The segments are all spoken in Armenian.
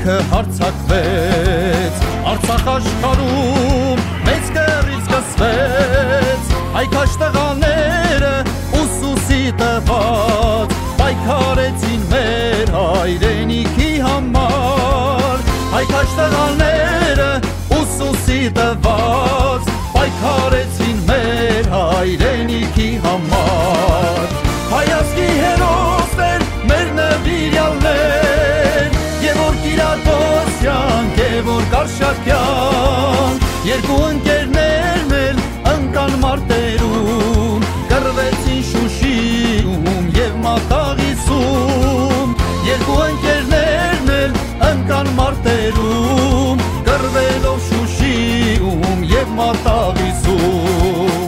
ինքը հարցակվեց, Արցախ աշխարհում մեծ կռիվ սկսվեց, հայքաշ տղաները ուսուսի տված, պայքարեցին մեր հայրենիքի համար, հայքաշ տղաները ուսուսի տված, պայքարեցին մեր հայրենիքի համար, հայազգի հերոսներ, մեր նվիրյալներ, Գևորգ Կիրակոսյան, Գևորգ Արշակյան, երկու ընկերներն էլ ընկան մարտերում, կռվեցին Շուշիում և Մատաղիսում, երկու ընկերներն էլ ընկան մարտերում, կռվելով Շուշիում և Մատաղիսում։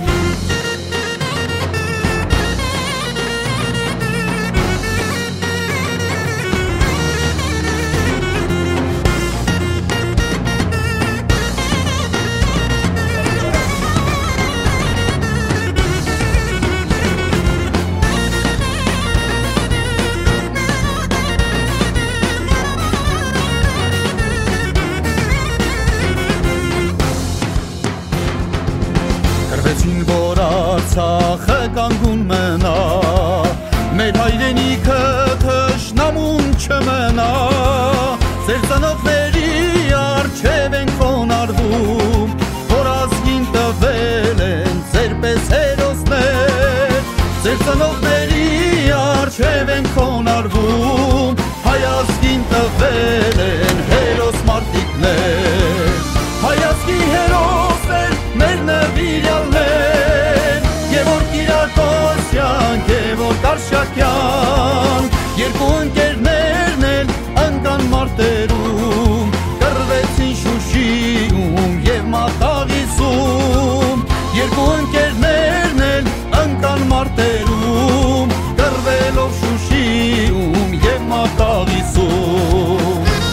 Կրվեցին, որ Արցախը կանգուն մնա, մեր հայրենիքը թշնամուն չմնա, ձեր ծնողների առջև ենք խոնարհվում, որ ազգին տվել են ձեր պես հերոսներ, ձեր ծնողների առջև ենք խոնարհվում, հայ ազգին տվել են հերոս մարտիկներ, հայ ազգի հերոսներ, մեր նվիրյալներ, Գևորգ Կիրակոսյան, Գևորգ Արշակյան, երկու ընկերներն էլ ընկան մարտերում, կռվեցին Շուշիում և Մատաղիսում, երկու ընկերներն էլ ընկան մարտերում, կռվելով Շուշիում և Մատաղիսում։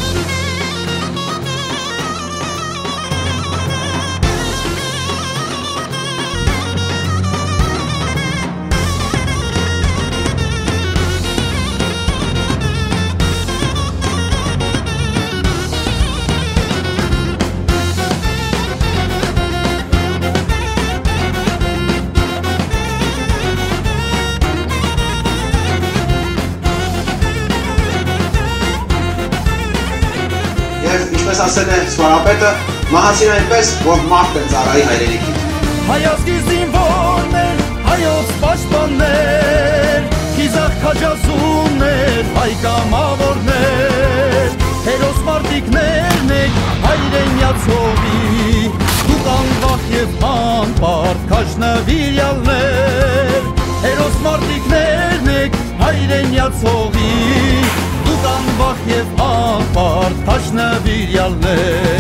Ինչպես ասել է Սվարապետը, մահացին այնպես, որ մարդ են ծառայի հայրենիքին։ Հայ ազգի զինվորներ, հայոց պաշտպաններ, խիզախ քաջազումներ, հայ կամավորներ, հերոս մարտիկներն եք հայրենյաց հողի, դուք անվախ և անպարտ քաշ նվիրյալներ, հերոս մարտիկներն եք հայրենյաց հողի, դուք անվախ և անպարտ քաշ նվիրյալներ։